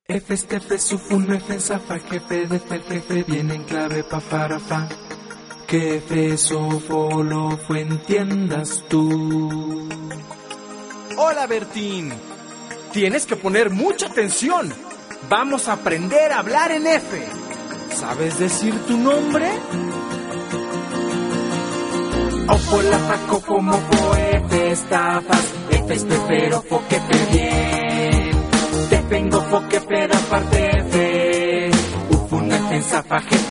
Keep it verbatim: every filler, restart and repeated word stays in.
F, F, Sufun, F, Zafa, jefe de F, jefe, viene en clave pa para fa. Que F, Sofo, lo fue, entiendas tú. Hola, Bertín. Tienes que poner mucha atención. Vamos a aprender a hablar en F. ¿Sabes decir tu nombre? Ofo, la fa, cofo, mofo, F, estafas, F, espero, fo, que fe, bien. Te vengo, fo, que fe, da parte F. Ufun, F, Zafa, jefe,